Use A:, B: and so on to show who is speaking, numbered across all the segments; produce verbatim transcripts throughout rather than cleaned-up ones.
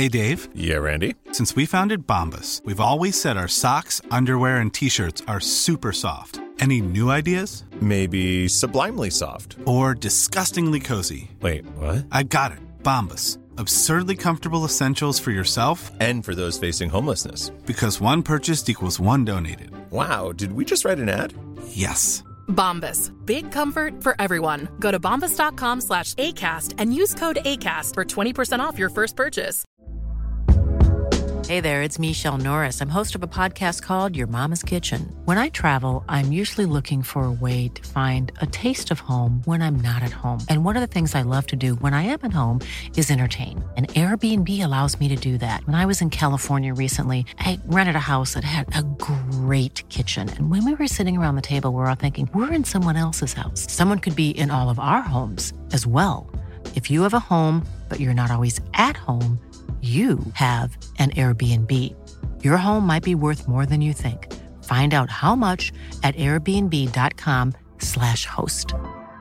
A: Hey, Dave.
B: Yeah, Randy.
A: Since we founded Bombas, we've always said our socks, underwear, and T-shirts are super soft. Any new ideas?
B: Maybe sublimely soft.
A: Or disgustingly cozy.
B: Wait, what?
A: I got it. Bombas. Absurdly comfortable essentials for yourself
B: and for those facing homelessness.
A: Because one purchased equals one donated.
B: Wow, did we just write an ad?
A: Yes.
C: Bombas. Big comfort for everyone. Go to bombas.com slash ACAST and use code ACAST for twenty percent off your first purchase.
D: Hey there, it's Michelle Norris. I'm host of a podcast called Your Mama's Kitchen. When I travel, I'm usually looking for a way to find a taste of home when I'm not at home. And one of the things I love to do when I am at home is entertain. And Airbnb allows me to do that. When I was in California recently, I rented a house that had a great kitchen. And when we were sitting around the table, we were all thinking, we're in someone else's house. Someone could be in all of our homes as well. If you have a home, but you're not always at home, you have an Airbnb. Your home might be worth more than you think. Find out how much at airbnb.com slash host.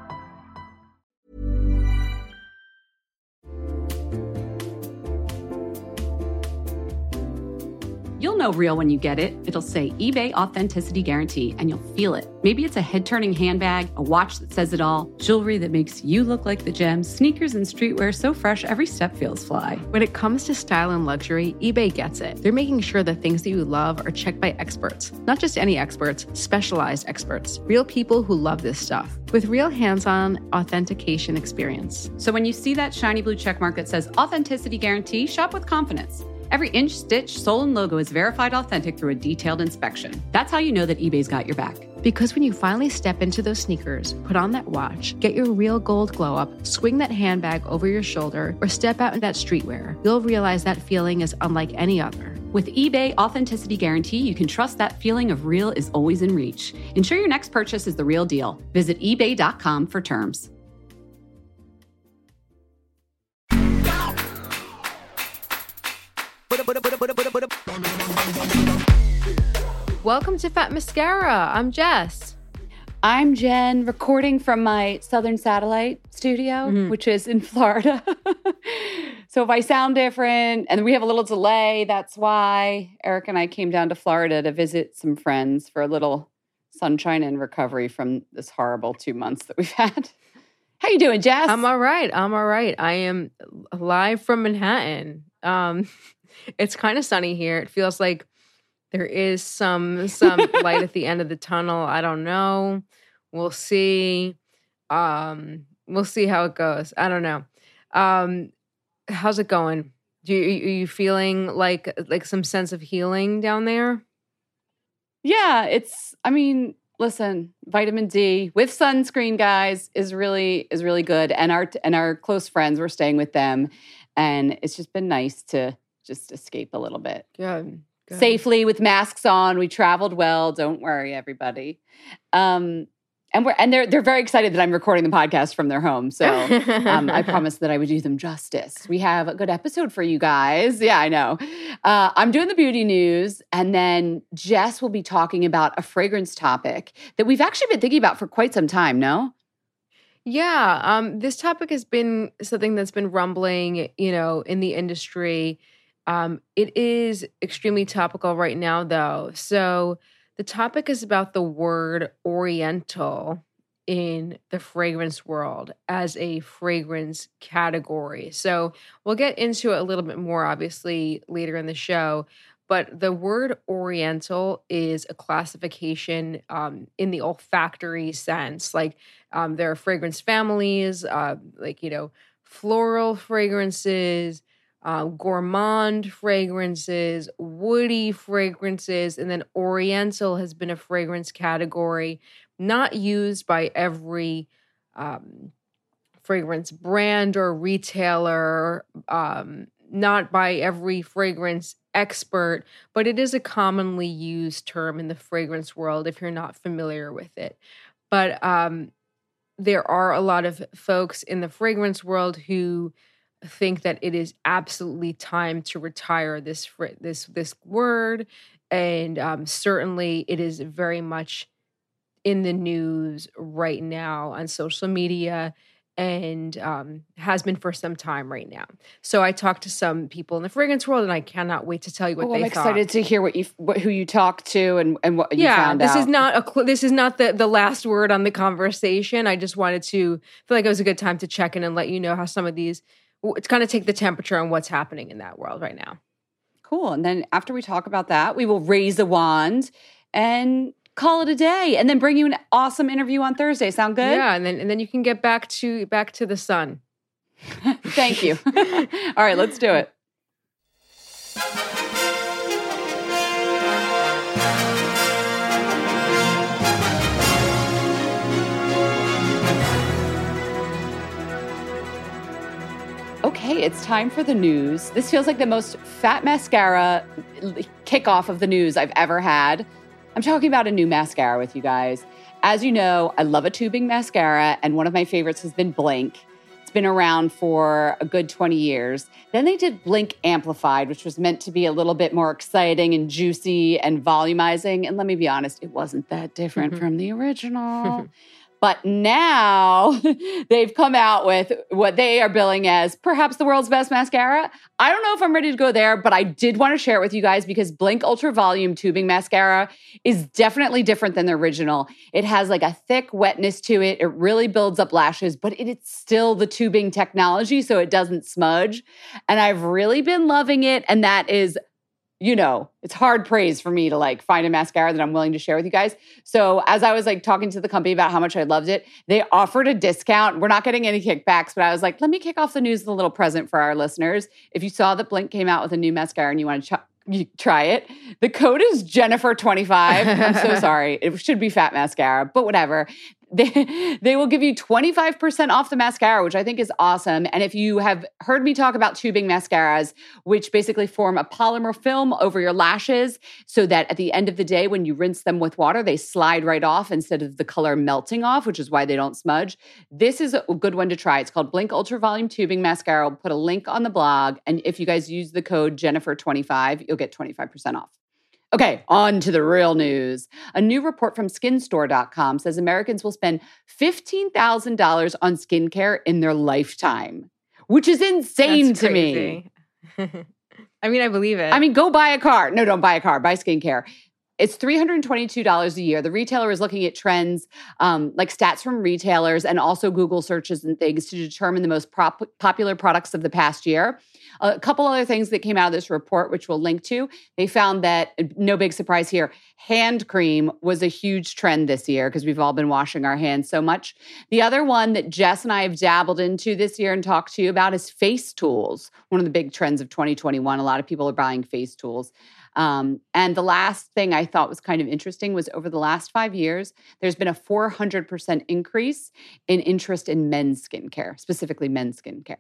E: You'll know real when you get it. It'll say eBay Authenticity Guarantee, and you'll feel it. Maybe it's a head-turning handbag, a watch that says it all, jewelry that makes you look like the gems, sneakers and streetwear so fresh every step feels fly.
F: When it comes to style and luxury, eBay gets it. They're making sure the things that you love are checked by experts. Not just any experts, specialized experts. Real people who love this stuff. With real hands-on authentication experience.
E: So when you see that shiny blue checkmark that says Authenticity Guarantee, shop with confidence. Every inch, stitch, sole, and logo is verified authentic through a detailed inspection. That's how you know that eBay's got your back.
F: Because when you finally step into those sneakers, put on that watch, get your real gold glow up, swing that handbag over your shoulder, or step out in that streetwear, you'll realize that feeling is unlike any other.
E: With eBay Authenticity Guarantee, you can trust that feeling of real is always in reach. Ensure your next purchase is the real deal. Visit ebay dot com for terms.
F: Welcome to Fat Mascara. I'm Jess.
E: I'm Jen, recording from my Southern Satellite studio, mm-hmm. which is in Florida. So if I sound different, and we have a little delay, that's why Eric and I came down to Florida to visit some friends for a little sunshine and recovery from this horrible two months that we've had. How you doing, Jess?
F: I'm all right. I'm all right. I am live from Manhattan. Um, it's kind of sunny here. It feels like there is some some light at the end of the tunnel. I don't know. We'll see. Um, we'll see how it goes. I don't know. Um, how's it going? Do you, are you feeling like like some sense of healing down there?
E: Yeah, it's. I mean, listen, vitamin D with sunscreen, guys, is really is really good. And our and our close friends, we're staying with them, and it's just been nice to just escape a little bit.
F: Good. Good.
E: Safely with masks on. We traveled well. Don't worry, everybody. Um, and we're and they're they're very excited that I'm recording the podcast from their home. So um, I promised that I would do them justice. We have a good episode for you guys. Yeah, I know. Uh, I'm doing the beauty news, and then Jess will be talking about a fragrance topic that we've actually been thinking about for quite some time. No.
F: Yeah, um, this topic has been something that's been rumbling, you know, in the industry. Um, it is extremely topical right now, though. So the topic is about the word Oriental in the fragrance world as a fragrance category. So we'll get into it a little bit more, obviously, later in the show. But the word Oriental is a classification um, in the olfactory sense. Like um, there are fragrance families, uh, like, you know, floral fragrances, Uh, gourmand fragrances, woody fragrances, and then Oriental has been a fragrance category not used by every um, fragrance brand or retailer, um, not by every fragrance expert, but it is a commonly used term in the fragrance world if you're not familiar with it. But um, there are a lot of folks in the fragrance world who think that it is absolutely time to retire this fr- this this word, and um, certainly it is very much in the news right now on social media and um, has been for some time right now. So I talked to some people in the fragrance world, and I cannot wait to tell you what
E: oh,
F: they
E: I'm
F: thought.
E: excited to hear what you what, who you talked to and, and what you
F: yeah,
E: found
F: this
E: out.
F: is not a cl- this is not the the last word on the conversation. I just wanted to feel like it was a good time to check in and let you know how some of these it's kind of take the temperature on what's happening in that world right now.
E: Cool. And then after we talk about that, we will raise a wand and call it a day, and then bring you an awesome interview on Thursday. Sound good?
F: Yeah, and then and then you can get back to back to the sun.
E: Thank you. All right, let's do it. Okay, it's time for the news. This feels like the most fat mascara kickoff of the news I've ever had. I'm talking about a new mascara with you guys. As you know, I love a tubing mascara, and one of my favorites has been Blink. It's been around for a good twenty years. Then they did Blink Amplified, which was meant to be a little bit more exciting and juicy and volumizing. And let me be honest, it wasn't that different from the original. But now they've come out with what they are billing as perhaps the world's best mascara. I don't know if I'm ready to go there, but I did want to share it with you guys because Blink Ultra Volume Tubing Mascara is definitely different than the original. It has like a thick wetness to it. It really builds up lashes, but it, it's still the tubing technology, so it doesn't smudge. And I've really been loving it, and that is, you know, it's hard praise for me to like find a mascara that I'm willing to share with you guys. So as I was like talking to the company about how much I loved it, they offered a discount. We're not getting any kickbacks, but I was like, let me kick off the news with a little present for our listeners. If you saw that Blink came out with a new mascara and you want to ch- you try it, the code is Jennifer twenty-five. I'm so sorry. It should be Fat Mascara, but whatever. They, they will give you twenty-five percent off the mascara, which I think is awesome. And if you have heard me talk about tubing mascaras, which basically form a polymer film over your lashes so that at the end of the day, when you rinse them with water, they slide right off instead of the color melting off, which is why they don't smudge. This is a good one to try. It's called Blink Ultra Volume Tubing Mascara. I'll put a link on the blog. And if you guys use the code Jennifer twenty-five, you'll get twenty-five percent off. Okay, on to the real news. A new report from skin store dot com says Americans will spend fifteen thousand dollars on skincare in their lifetime, which is insane
F: That's
E: to
F: crazy.
E: me.
F: I mean, I believe it.
E: I mean, go buy a car. No, don't buy a car. Buy skincare. It's three hundred twenty-two dollars a year. The retailer is looking at trends, um, like stats from retailers and also Google searches and things to determine the most prop- popular products of the past year. A couple other things that came out of this report, which we'll link to. They found that, no big surprise here, hand cream was a huge trend this year because we've all been washing our hands so much. The other one that Jess and I have dabbled into this year and talked to you about is face tools. One of the big trends of twenty twenty-one. A lot of people are buying face tools. Um, and the last thing I thought was kind of interesting was over the last five years, there's been a four hundred percent increase in interest in men's skincare, specifically men's skincare.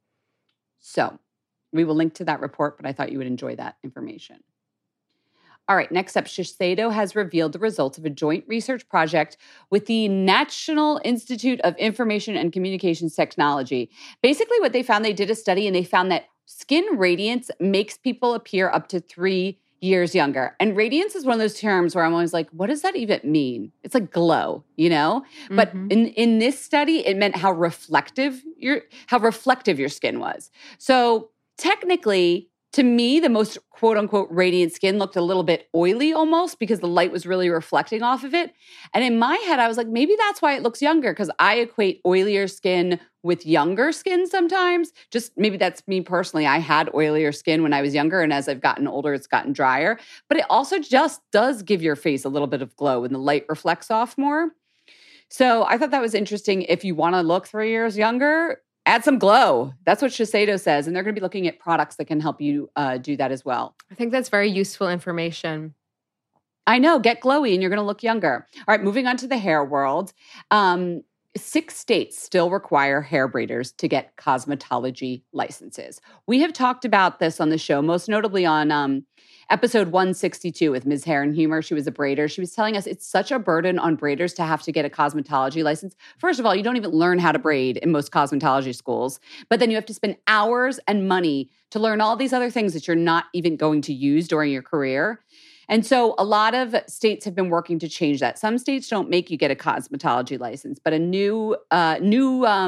E: So we will link to that report, but I thought you would enjoy that information. All right, next up, Shiseido has revealed the results of a joint research project with the National Institute of Information and Communications Technology. Basically, what they found, they did a study and they found that skin radiance makes people appear up to three years younger. And radiance is one of those terms where I'm always like, what does that even mean? It's like glow, you know? Mm-hmm. But in, in this study, it meant how reflective your how reflective your skin was. So technically, to me, the most quote unquote radiant skin looked a little bit oily almost because the light was really reflecting off of it. And in my head, I was like, maybe that's why it looks younger, because I equate oilier skin with younger skin sometimes. Just maybe that's me personally. I had oilier skin when I was younger, and as I've gotten older, it's gotten drier. But it also just does give your face a little bit of glow when the light reflects off more. So I thought that was interesting. If you want to look three years younger, add some glow. That's what Shiseido says. And they're going to be looking at products that can help you uh, do that as well.
F: I think that's very useful information.
E: I know. Get glowy and you're going to look younger. All right, moving on to the hair world. Um, six states still require hair braiders to get cosmetology licenses. We have talked about this on the show, most notably on um, episode one sixty-two with Miz Hair and Humor. She was a braider. She was telling us it's such a burden on braiders to have to get a cosmetology license. First of all, you don't even learn how to braid in most cosmetology schools, but then you have to spend hours and money to learn all these other things that you're not even going to use during your career. And so a lot of states have been working to change that. Some states don't make you get a cosmetology license, but a new uh, new um,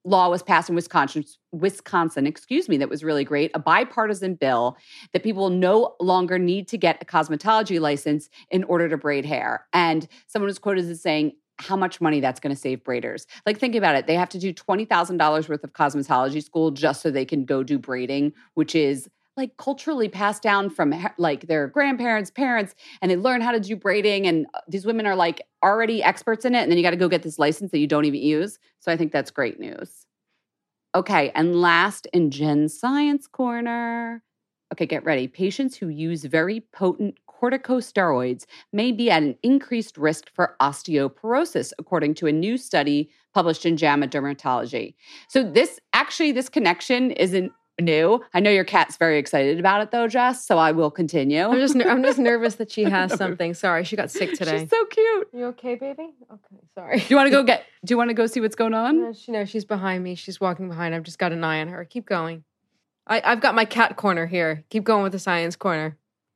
E: law was passed in Wisconsin, Wisconsin, excuse me, that was really great, a bipartisan bill that people no longer need to get a cosmetology license in order to braid hair. And someone was quoted as saying how much money that's going to save braiders. Like, think about it. They have to do twenty thousand dollars worth of cosmetology school just so they can go do braiding, which is like culturally passed down from like their grandparents, parents, and they learn how to do braiding. And these women are like already experts in it. And then you got to go get this license that you don't even use. So I think that's great news. Okay. And last in Gen Science Corner. Okay, get ready. Patients who use very potent corticosteroids may be at an increased risk for osteoporosis, according to a new study published in JAMA Dermatology. So this actually, this connection isn't new. I know your cat's very excited about it though, Jess, so I will continue.
F: I'm just I'm just nervous that she has something. Sorry, she got sick today.
E: She's so cute.
F: You okay, baby? Okay, sorry.
E: Do you want to go get do you want to go see what's going on?
F: No, she, no, she's behind me. She's walking behind. I've just got an eye on her. Keep going. I, I've got my cat corner here. Keep going with the science corner.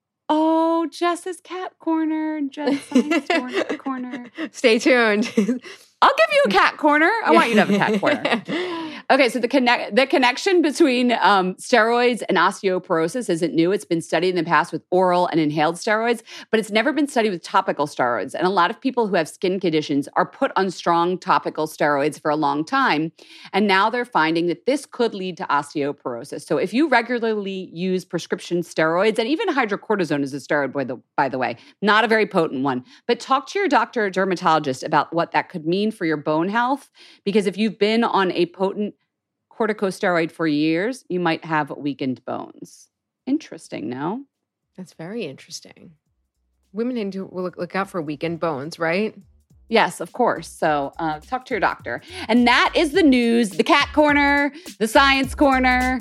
E: Oh, Jess's cat corner. Jess science corner.
F: Stay tuned.
E: I'll give you a cat corner. I want you to have a cat corner. Okay, so the connect the connection between um, steroids and osteoporosis isn't new. It's been studied in the past with oral and inhaled steroids, but it's never been studied with topical steroids. And a lot of people who have skin conditions are put on strong topical steroids for a long time. And now they're finding that this could lead to osteoporosis. So if you regularly use prescription steroids, and even hydrocortisone is a steroid, by the, by the way, not a very potent one, but talk to your doctor or dermatologist about what that could mean for your bone health. Because if you've been on a potent corticosteroid for years, you might have weakened bones. Interesting, no?
F: That's very interesting. Women need to look, look out for weakened bones, right?
E: Yes, of course. So uh, talk to your doctor. And that is the news, the cat corner, the science corner.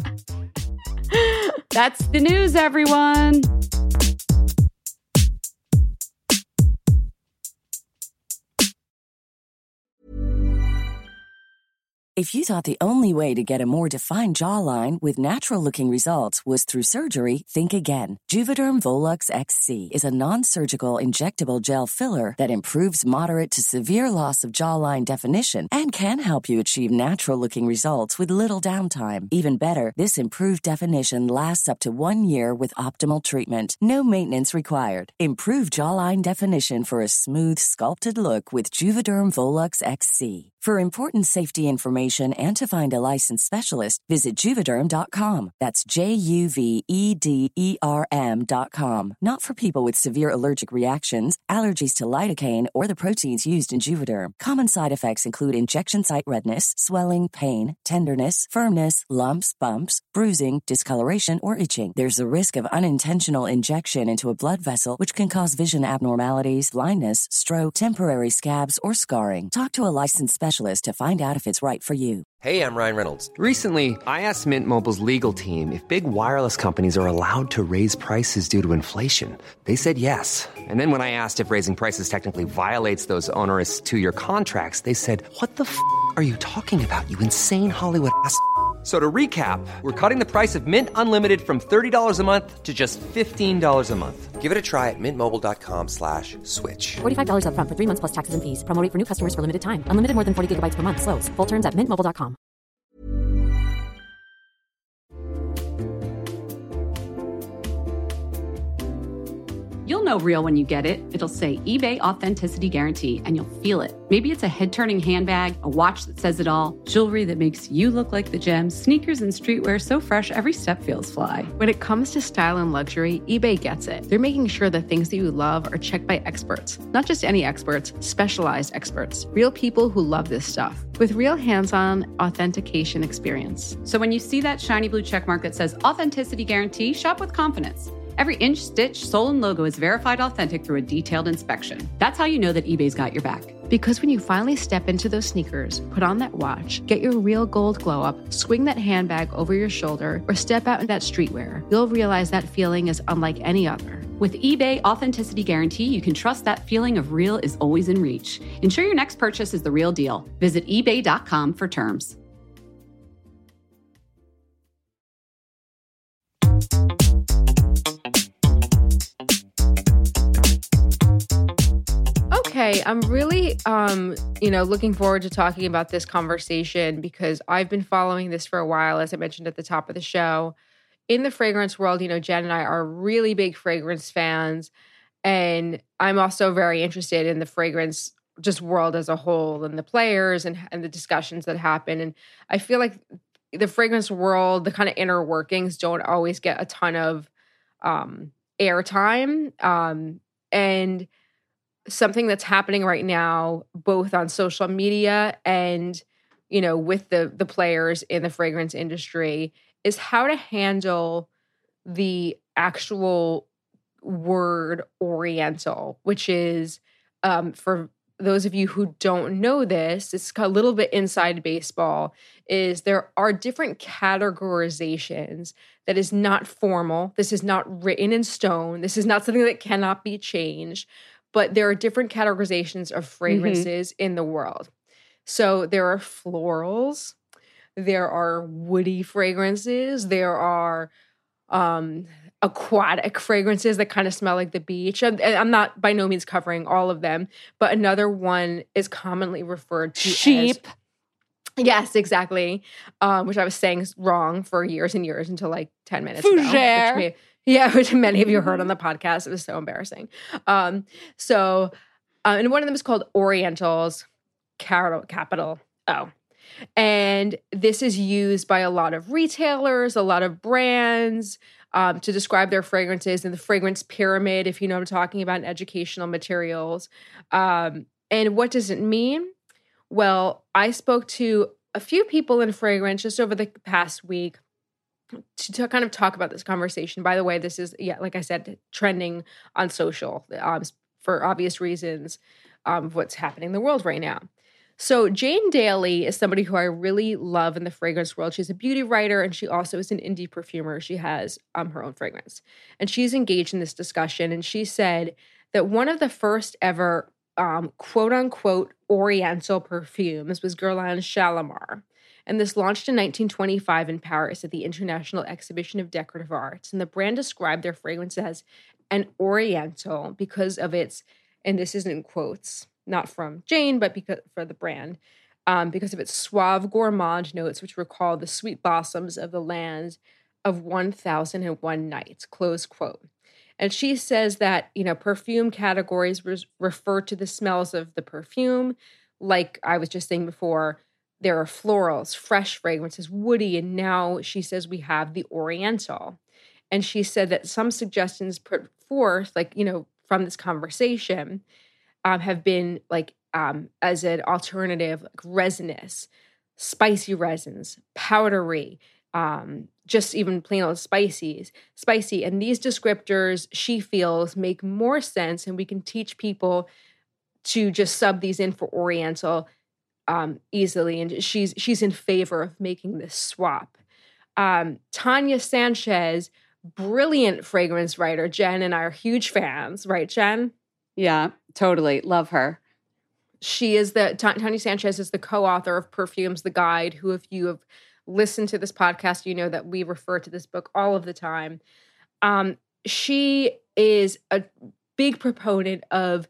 E: That's the news, everyone.
G: If you thought the only way to get a more defined jawline with natural-looking results was through surgery, think again. Juvederm Volux X C is a non-surgical injectable gel filler that improves moderate to severe loss of jawline definition and can help you achieve natural-looking results with little downtime. Even better, this improved definition lasts up to one year with optimal treatment. No maintenance required. Improve jawline definition for a smooth, sculpted look with Juvederm Volux X C. For important safety information and to find a licensed specialist, visit Juvederm dot com. That's J U V E D E R M dot com. Not for people with severe allergic reactions, allergies to lidocaine, or the proteins used in Juvederm. Common side effects include injection site redness, swelling, pain, tenderness, firmness, lumps, bumps, bruising, discoloration, or itching. There's a risk of unintentional injection into a blood vessel, which can cause vision abnormalities, blindness, stroke, temporary scabs, or scarring. Talk to a licensed specialist to find out if it's right for you.
H: Hey, I'm Ryan Reynolds. Recently, I asked Mint Mobile's legal team if big wireless companies are allowed to raise prices due to inflation. They said yes. And then when I asked if raising prices technically violates those onerous two-year contracts, they said, "What the f*** are you talking about, you insane Hollywood ass f- So to recap, we're cutting the price of Mint Unlimited from thirty dollars a month to just fifteen dollars a month. Give it a try at mintmobile.com slash switch.
I: forty-five dollars up front for three months plus taxes and fees. Promo rate for new customers for limited time. Unlimited more than forty gigabytes per month. Slows full terms at mint mobile dot com.
E: You'll know real when you get it. It'll say eBay Authenticity Guarantee, and you'll feel it. Maybe it's a head-turning handbag, a watch that says it all, jewelry that makes you look like the gems, sneakers and streetwear so fresh every step feels fly.
F: When it comes to style and luxury, eBay gets it. They're making sure the things that you love are checked by experts. Not just any experts, specialized experts. Real people who love this stuff. With real hands-on authentication experience.
E: So when you see that shiny blue checkmark that says Authenticity Guarantee, shop with confidence. Every inch, stitch, sole, and logo is verified authentic through a detailed inspection. That's how you know that eBay's got your back.
F: Because when you finally step into those sneakers, put on that watch, get your real gold glow up, swing that handbag over your shoulder, or step out in that streetwear, you'll realize that feeling is unlike any other. With eBay Authenticity Guarantee, you can trust that feeling of real is always in reach. Ensure your next purchase is the real deal. Visit ebay dot com for terms. Okay, I'm really, um, you know, looking forward to talking about this conversation because I've been following this for a while, as I mentioned at the top of the show. In the fragrance world, you know, Jen and I are really big fragrance fans, and I'm also very interested in the fragrance just world as a whole and the players and, and the discussions that happen. And I feel like the fragrance world, the kind of inner workings don't always get a ton of um, airtime. Um, and something that's happening right now, both on social media and, you know, with the the players in the fragrance industry, is how to handle the actual word Oriental, which is um, for those of you who don't know this, it's a little bit inside baseball, is there are different categorizations that is not formal. This is not written in stone. This is not something that cannot be changed, but there are different categorizations of fragrances mm-hmm. in the world. So there are florals, there are woody fragrances, there are um, aquatic fragrances that kind of smell like the beach. I'm, I'm not by no means covering all of them, but another one is commonly referred to
E: sheep.
F: As, yes, exactly. Um, which I was saying wrong for years and years until like ten minutes
E: Fougere.
F: ago. Which may, yeah, which many of you heard on the podcast. It was so embarrassing. Um, so, uh, and one of them is called Orientals, capital, capital O. And this is used by a lot of retailers, a lot of brands, um, to describe their fragrances in the fragrance pyramid, if you know what I'm talking about, in educational materials. Um, and what does it mean? Well, I spoke to a few people in fragrance just over the past week to, to kind of talk about this conversation. By the way, this is, yeah, like I said, trending on social um, for obvious reasons um, of what's happening in the world right now. So Jane Daly is somebody who I really love in the fragrance world. She's a beauty writer, and she also is an indie perfumer. She has um, her own fragrance. And she's engaged in this discussion, and she said that one of the first ever um, quote-unquote Oriental perfumes was Guerlain Shalimar. And this launched in nineteen twenty-five in Paris at the International Exhibition of Decorative Arts. And the brand described their fragrance as an Oriental because of its, and this isn't in quotes, not from Jane, but because for the brand, um, because of its suave gourmand notes, which recall the sweet blossoms of the land of one thousand one nights, close quote. And she says that, you know, perfume categories res- refer to the smells of the perfume. Like I was just saying before, there are florals, fresh fragrances, woody, and now she says we have the Oriental. And she said that some suggestions put forth, like, you know, from this conversation, Um, have been like um, as an alternative, like resinous, spicy resins, powdery, um, just even plain old spices, spicy. And these descriptors, she feels, make more sense, and we can teach people to just sub these in for Oriental um, easily. And she's she's in favor of making this swap. Um, Tanya Sanchez, brilliant fragrance writer. Jen and I are huge fans, right, Jen?
E: Yeah, totally. Love her.
F: She is the, Tanya Sanchez is the co-author of Perfumes, the Guide, who, if you have listened to this podcast, you know that we refer to this book all of the time. Um, she is a big proponent of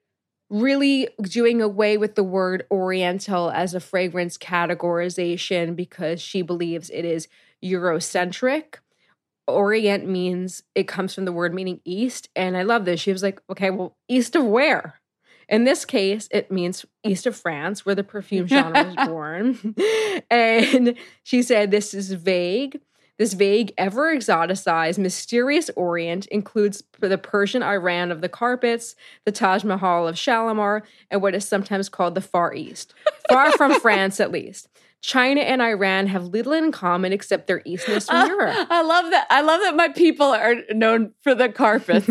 F: really doing away with the word Oriental as a fragrance categorization because she believes it is Eurocentric. Orient means, it comes from the word meaning east. And I love this. She was like, okay, well, east of where? In this case, it means east of France, where the perfume genre was born. And she said, this is vague. This vague, ever exoticized, mysterious Orient includes the Persian Iran of the carpets, the Taj Mahal of Shalimar, and what is sometimes called the Far East. Far from France, at least. China and Iran have little in common except their eastness from uh, Europe.
E: I love that. I love that my people are known for the carpets.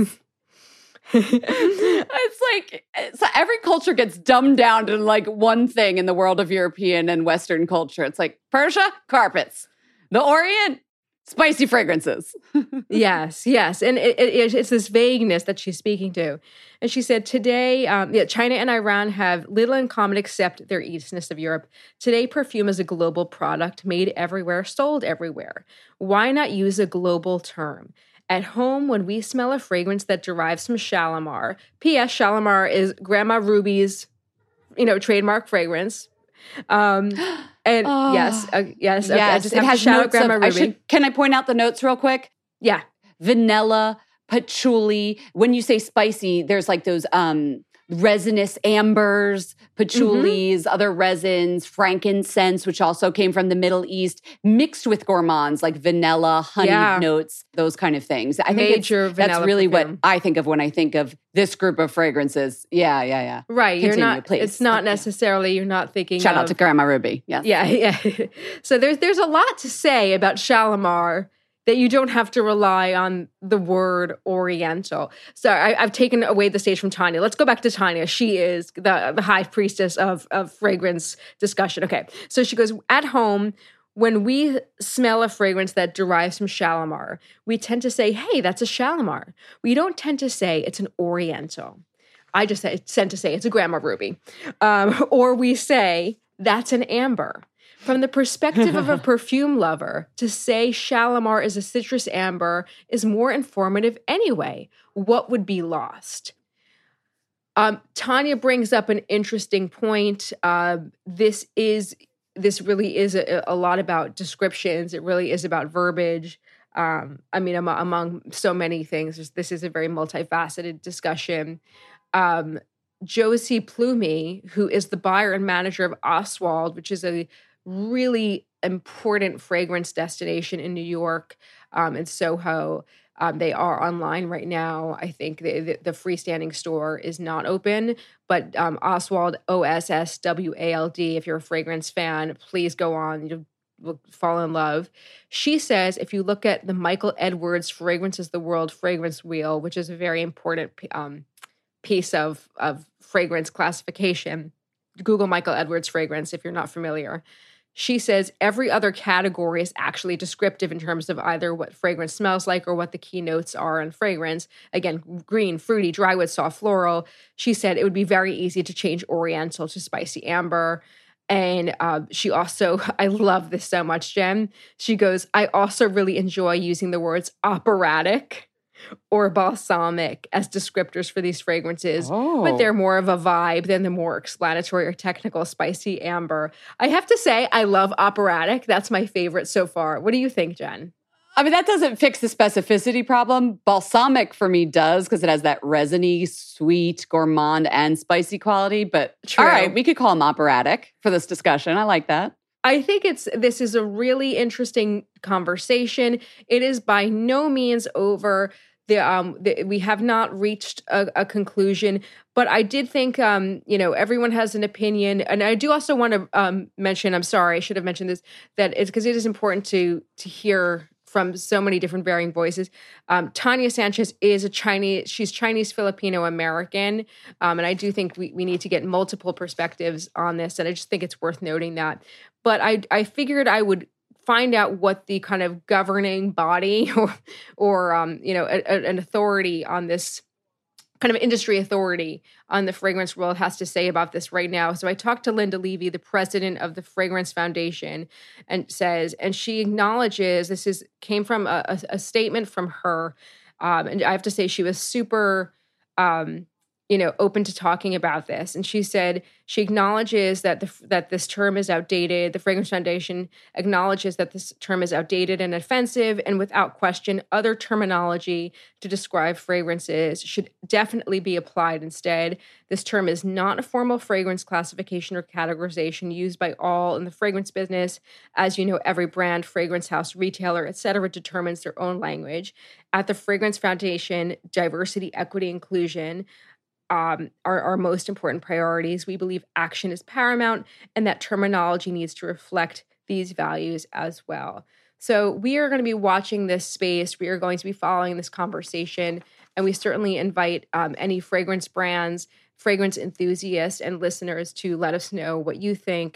E: It's like it's, every culture gets dumbed down to like one thing in the world of European and Western culture. It's like Persia, carpets. The Orient, Spicy fragrances.
F: Yes, yes. And it, it, it's this vagueness that she's speaking to. And she said, today, um, yeah, China and Iran have little in common except their eastness of Europe. Today, perfume is a global product made everywhere, sold everywhere. Why not use a global term? At home, when we smell a fragrance that derives from Shalimar, P S Shalimar is Grandma Ruby's, you know, trademark fragrance. Um, and
E: oh,
F: yes, uh, yes, okay,
E: yes.
F: I just
E: it
F: have
E: has
F: to shout out
E: notes
F: Grandma
E: of,
F: Ruby.
E: I should, can I point out the notes real quick?
F: Yeah.
E: Vanilla, patchouli. When you say spicy, there's like those um, resinous ambers, patchoulis, mm-hmm. other resins, frankincense, which also came from the Middle East, mixed with gourmands like vanilla, honey
F: yeah.
E: notes, those kind of things. I
F: Major
E: think it's, that's really
F: perfume.
E: what I think of when I think of this group of fragrances. Yeah, yeah, yeah.
F: Right.
E: Continue,
F: you're not,
E: please.
F: It's not necessarily, you're not thinking
E: Shout
F: of,
E: out to Grandma Ruby. Yes.
F: Yeah, yeah. So there's there's a lot to say about Shalimar that you don't have to rely on the word Oriental. So I, I've taken away the stage from Tanya. Let's go back to Tanya. She is the, the high priestess of, of fragrance discussion. Okay, so she goes, at home, when we smell a fragrance that derives from Shalimar, we tend to say, hey, that's a Shalimar. We don't tend to say it's an Oriental. I just tend to say it's a Grandma Ruby. Um, or we say, that's an amber. From the perspective of a perfume lover, to say Shalimar is a citrus amber is more informative anyway. What would be lost? Um, Tanya brings up an interesting point. Uh, this is this really is a, a lot about descriptions. It really is about verbiage. Um, I mean, among, among so many things, this is a very multifaceted discussion. Um, Josie Plumy, who is the buyer and manager of Oswald, which is a really important fragrance destination in New York um, and Soho. Um, they are online right now. I think the, the, the freestanding store is not open, but um, Oswald, O S S W A L D, if you're a fragrance fan, please go on. You will fall in love. She says, if you look at the Michael Edwards Fragrances the World fragrance wheel, which is a very important um, piece of, of fragrance classification, Google Michael Edwards fragrance if you're not familiar. She says every other category is actually descriptive in terms of either what fragrance smells like or what the key notes are in fragrance. Again, green, fruity, drywood, soft floral. She said it would be very easy to change Oriental to spicy amber. And uh, she also, I love this so much, Jen. She goes, I also really enjoy using the words operatic or balsamic as descriptors for these fragrances,
E: oh.
F: but they're more of a vibe than the more explanatory or technical spicy amber. I have to say, I love operatic. That's my favorite so far. What do you think, Jen?
E: I mean, that doesn't fix the specificity problem. Balsamic for me does because it has that resiny, sweet, gourmand, and spicy quality. But
F: True.
E: All right, we could call them operatic for this discussion. I like that.
F: I think it's this is a really interesting conversation. It is by no means over. The, um, the, we have not reached a, a conclusion, but I did think, um, you know, everyone has an opinion. And I do also want to um, mention, I'm sorry, I should have mentioned this, that it's because it is important to to hear from so many different varying voices. Um, Tanya Sanchez is a Chinese, she's Chinese Filipino American. Um, and I do think we, we need to get multiple perspectives on this. And I just think it's worth noting that. But I, I figured I would find out what the kind of governing body or, or um, you know, a, a, an authority on this kind of industry authority on the fragrance world has to say about this right now. So I talked to Linda Levy, the president of the Fragrance Foundation, and says, and she acknowledges this is came from a, a, a statement from her. Um, and I have to say she was super, um, you know, open to talking about this. And she said she acknowledges that the, that this term is outdated. The Fragrance Foundation acknowledges that this term is outdated and offensive, and without question, other terminology to describe fragrances should definitely be applied instead. This term is not a formal fragrance classification or categorization used by all in the fragrance business. As you know, every brand, fragrance house, retailer, et cetera, determines their own language. At the Fragrance Foundation, diversity, equity, inclusion Um, are our most important priorities. We believe action is paramount and that terminology needs to reflect these values as well. So we are going to be watching this space. We are going to be following this conversation, and we certainly invite um, any fragrance brands, fragrance enthusiasts, and listeners to let us know what you think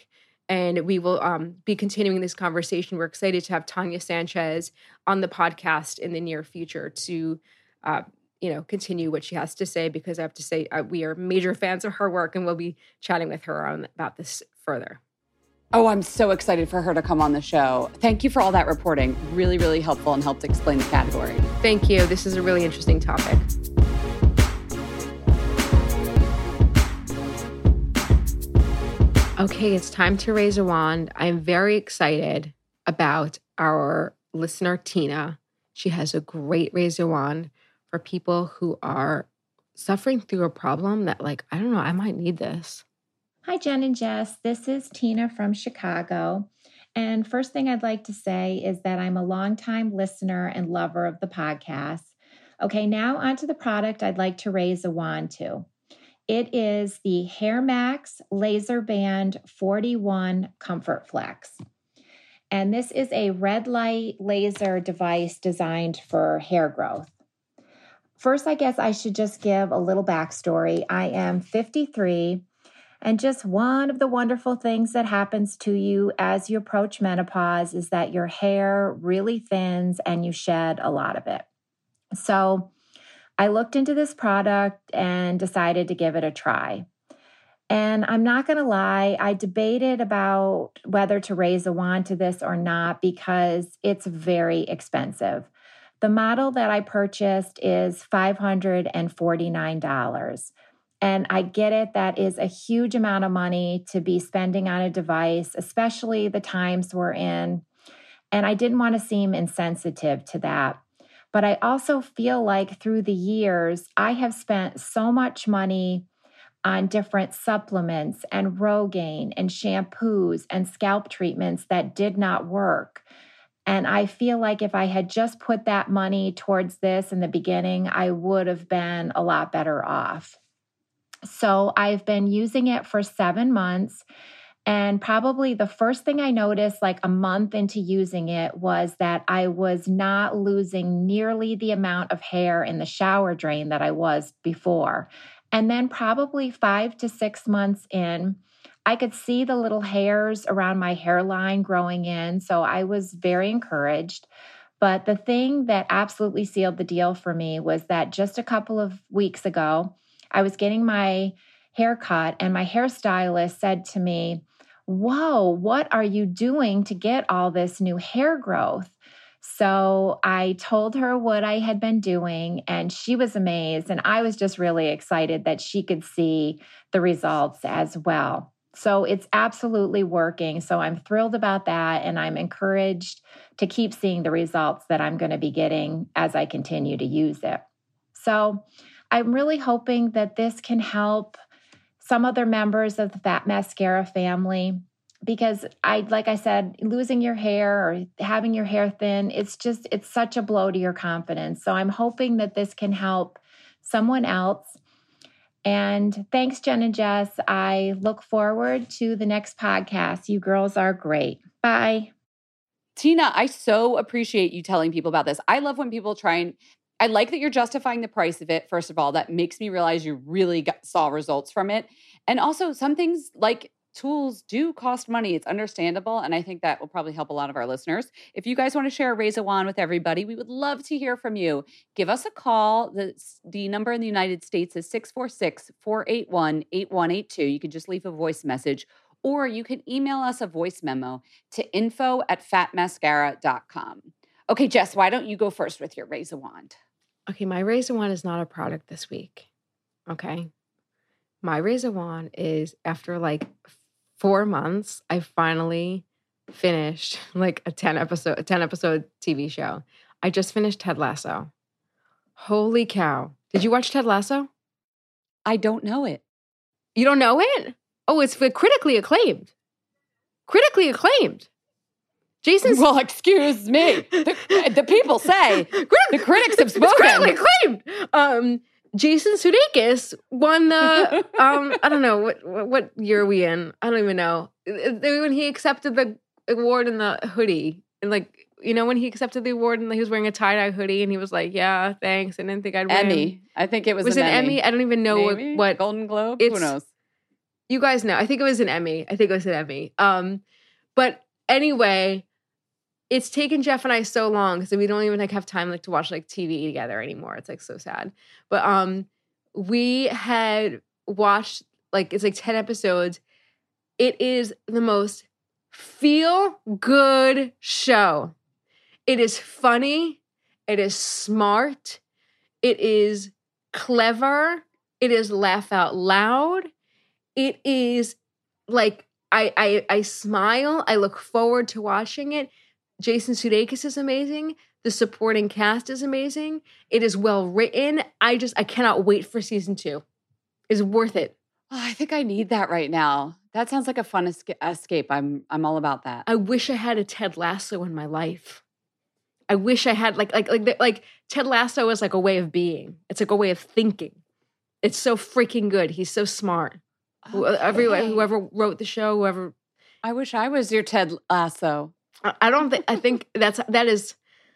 F: And we will um, be continuing this conversation. We're excited to have Tanya Sanchez on the podcast in the near future to, uh, you know, continue what she has to say, because I have to say uh, we are major fans of her work, and we'll be chatting with her on, about this further.
E: Oh, I'm so excited for her to come on the show. Thank you for all that reporting. Really, really helpful and helped explain the category.
F: Thank you. This is a really interesting topic. Okay, it's time to raise a wand. I'm very excited about our listener, Tina. She has a great raise a wand for people who are suffering through a problem that, like, I don't know, I might need this.
J: Hi, Jen and Jess. This is Tina from Chicago. And first thing I'd like to say is that I'm a longtime listener and lover of the podcast. Okay, now onto the product I'd like to raise a wand to. It is the HairMax Laser Band forty-one Comfort Flex. And this is a red light laser device designed for hair growth. First, I guess I should just give a little backstory. I am fifty-three, and just one of the wonderful things that happens to you as you approach menopause is that your hair really thins and you shed a lot of it. So I looked into this product and decided to give it a try. And I'm not going to lie, I debated about whether to raise a wand to this or not because it's very expensive. The model that I purchased is five hundred forty-nine dollars. And I get it, that is a huge amount of money to be spending on a device, especially the times we're in. And I didn't want to seem insensitive to that. But I also feel like through the years, I have spent so much money on different supplements and Rogaine and shampoos and scalp treatments that did not work. And I feel like if I had just put that money towards this in the beginning, I would have been a lot better off. So I've been using it for seven months. And probably the first thing I noticed, like a month into using it, was that I was not losing nearly the amount of hair in the shower drain that I was before. And then probably five to six months in, I could see the little hairs around my hairline growing in. So I was very encouraged. But the thing that absolutely sealed the deal for me was that just a couple of weeks ago, I was getting my hair cut, and my hairstylist said to me, "Whoa, what are you doing to get all this new hair growth?" So I told her what I had been doing, and she was amazed. And I was just really excited that she could see the results as well. So it's absolutely working. So I'm thrilled about that. And I'm encouraged to keep seeing the results that I'm going to be getting as I continue to use it. So I'm really hoping that this can help some other members of the Fat Mascara family, because I, like I said, losing your hair or having your hair thin, it's just, it's such a blow to your confidence. So I'm hoping that this can help someone else. And thanks, Jen and Jess. I look forward to the next podcast. You girls are great. Bye.
E: Tina, I so appreciate you telling people about this. I love when people try and I like that you're justifying the price of it. First of all, that makes me realize you really got, saw results from it. And also some things like tools do cost money. It's understandable. And I think that will probably help a lot of our listeners. If you guys want to share a raise a wand with everybody, we would love to hear from you. Give us a call. The, the number in the United States is six four six, four eight one, eight one eight two. You can just leave a voice message, or you can email us a voice memo to info at fat mascara dot com. Okay, Jess, why don't you go first with your raise a wand?
F: Okay, my raise a wand is not a product this week. Okay. My raise a wand is after like four months, I finally finished like a ten episode, a ten episode T V show. I just finished Ted Lasso. Holy cow. Did you watch Ted Lasso?
E: I don't know it.
F: You don't know it? Oh, it's critically acclaimed. Critically acclaimed. Jason's
E: well, excuse me. The, the people say the critics have spoken.
F: It's critically acclaimed. Um, Jason Sudeikis won the. Um, I don't know what what year are we in. I don't even know when he accepted the award in the hoodie, and like you know when he accepted the award and he was wearing a tie dye hoodie, and he was like, "Yeah, thanks." I didn't think I'd win.
E: Emmy. I think it was.
F: Was
E: an
F: it
E: Emmy?
F: Emmy? I don't even know
E: Maybe?
F: what, what
E: Golden Globe.
F: Who
E: knows?
F: You guys know. I think it was an Emmy. I think it was an Emmy. Um, but anyway, it's taken Jeff and I so long because we don't even like have time like to watch like T V together anymore. It's like so sad. But um, we had watched like it's like ten episodes. It is the most feel good show. It is funny. It is smart. It is clever. It is laugh out loud. It is like I I I smile. I look forward to watching it. Jason Sudeikis is amazing. The supporting cast is amazing. It is well written. I just I cannot wait for season two. It's worth it.
E: Oh, I think I need that right now. That sounds like a fun esca- escape. I'm I'm all about that.
F: I wish I had a Ted Lasso in my life. I wish I had like like like like Ted Lasso is like a way of being. It's like a way of thinking. It's so freaking good. He's so smart. Okay. Everyone, whoever wrote the show, whoever.
E: I wish I was your Ted Lasso.
F: I don't think. I think that's that is,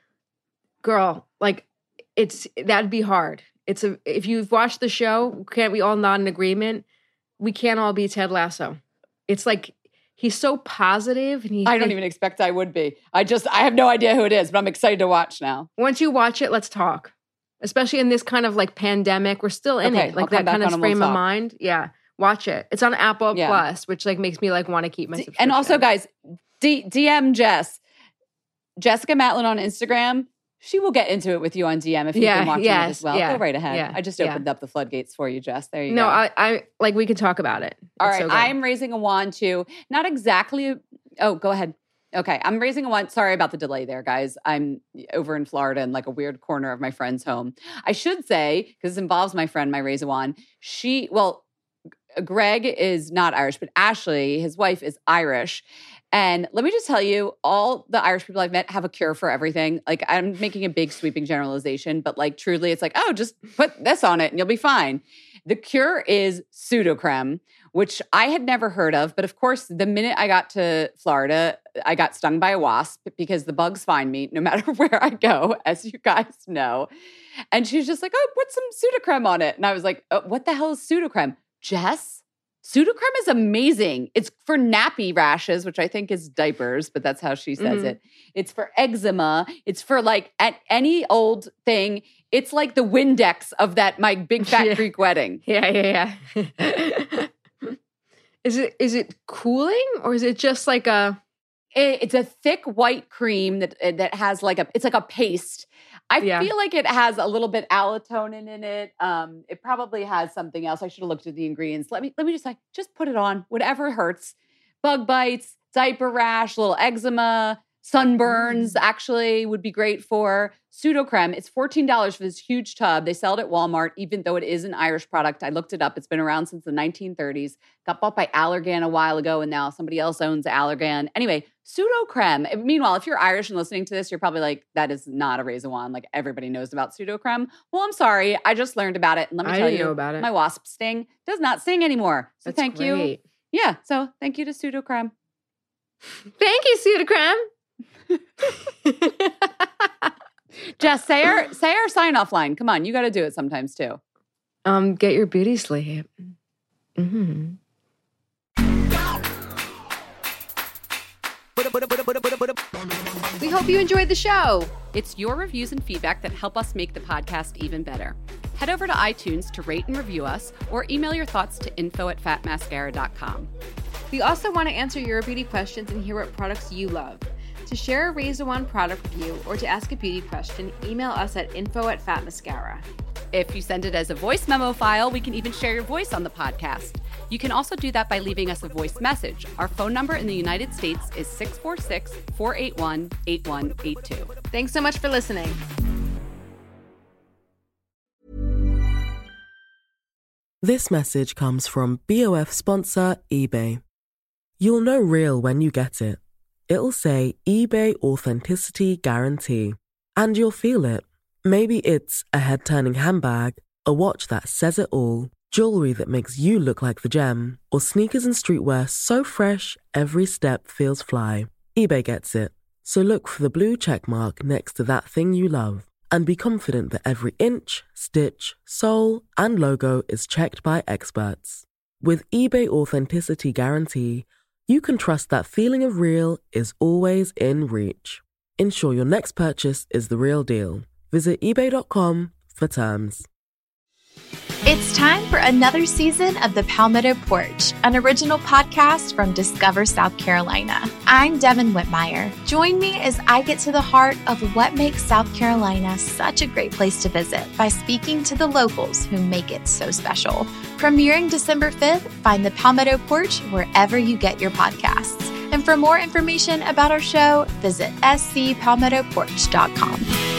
F: girl. Like, it's that'd be hard. It's a if you've watched the show, can't we all nod in agreement? We can't all be Ted Lasso. It's like he's so positive, and he.
E: I don't even expect I would be. I just I have no idea who it is, but I'm excited to watch now.
F: Once you watch it, let's talk. Especially in this kind of like pandemic, we're still in
E: okay,
F: it, like
E: I'll
F: that kind of frame we'll of mind. Yeah, watch it. It's on Apple yeah. Plus, which like makes me like want to keep my subscription.
E: And also, guys, D- DM Jess, Jessica Matlin on Instagram. She will get into it with you on D M if you've
F: yeah,
E: been watching
F: yes,
E: it as well.
F: Yeah,
E: Go right ahead.
F: Yeah,
E: I just
F: yeah.
E: opened up the floodgates for you, Jess. There you
F: no,
E: go.
F: No, I, I like we could talk about it. It's
E: All right,
F: so
E: I'm raising a wand too. Not exactly. Oh, go ahead. Okay, I'm raising a wand. Sorry about the delay there, guys. I'm over in Florida in like a weird corner of my friend's home. I should say, because this involves my friend, my raise a wand. She, well, Greg is not Irish, but Ashley, his wife, is Irish. And let me just tell you, all the Irish people I've met have a cure for everything. Like, I'm making a big sweeping generalization, but like truly it's like, oh, just put this on it and you'll be fine. The cure is Pseudo-Creme, which I had never heard of. But of course, the minute I got to Florida, I got stung by a wasp because the bugs find me no matter where I go, as you guys know. And she's just like, oh, put some Pseudo-Creme on it. And I was like, oh, what the hell is Pseudo-Creme? Jess? Pseudo-Creme is amazing. It's for nappy rashes, which I think is diapers, but that's how she says mm-hmm. it. It's for eczema. It's for like at any old thing. It's like the Windex of that my big fat
F: yeah.
E: Greek wedding.
F: Yeah, yeah, yeah. is it is it cooling or is it just like a?
E: It, it's a thick white cream that that has like a. It's like a paste. I yeah. feel like it has a little bit allotonin in it. Um, it probably has something else. I should have looked at the ingredients. Let me let me just like just put it on. Whatever hurts. Bug bites, diaper rash, little eczema, sunburns. Mm. Actually, would be great for Pseudo-Creme. It's fourteen dollars for this huge tub. They sell it at Walmart, even though it is an Irish product. I looked it up. It's been around since the nineteen thirties. Got bought by Allergan a while ago, and now somebody else owns Allergan. Anyway, Pseudo-Creme. Meanwhile, if you're Irish and listening to this, you're probably like, that is not a raise a wand. Like everybody knows about Pseudo-Creme. Well, I'm sorry. I just learned about it. And let me
F: I
E: tell
F: didn't
E: you,
F: know about it.
E: My wasp sting does not sting anymore. So
F: That's
E: thank
F: great.
E: you. Yeah. So thank you to Pseudo-Creme.
F: Thank you, Pseudo-Creme.
E: Jess, say our, say our sign-off line. Come on. You got to do it sometimes too.
F: Um, get your beauty sleep. Mm-hmm. We hope you enjoyed the show.
C: It's your reviews and feedback that help us make the podcast even better. Head over to iTunes to rate and review us or email your thoughts to info at fat mascara dot com.
F: We also want to answer your beauty questions and hear what products you love. To share a Raise a Wand product review or to ask a beauty question, email us at info at fat mascara.
C: If you send it as a voice memo file, we can even share your voice on the podcast. You can also do that by leaving us a voice message. Our phone number in the United States is six four six, four eight one, eight one eight two.
F: Thanks so much for listening.
K: This message comes from B O F sponsor eBay. You'll know real when you get it. It'll say eBay Authenticity Guarantee. And you'll feel it. Maybe it's a head-turning handbag, a watch that says it all, jewelry that makes you look like the gem, or sneakers and streetwear so fresh every step feels fly. eBay gets it. So look for the blue check mark next to that thing you love and be confident that every inch, stitch, sole, and logo is checked by experts. With eBay Authenticity Guarantee, you can trust that feeling of real is always in reach. Ensure your next purchase is the real deal. Visit ebay dot com for terms.
L: It's time for another season of The Palmetto Porch, an original podcast from Discover South Carolina. I'm Devin Whitmire. Join me as I get to the heart of what makes South Carolina such a great place to visit by speaking to the locals who make it so special. Premiering December fifth, find The Palmetto Porch wherever you get your podcasts. And for more information about our show, visit s c palmetto porch dot com.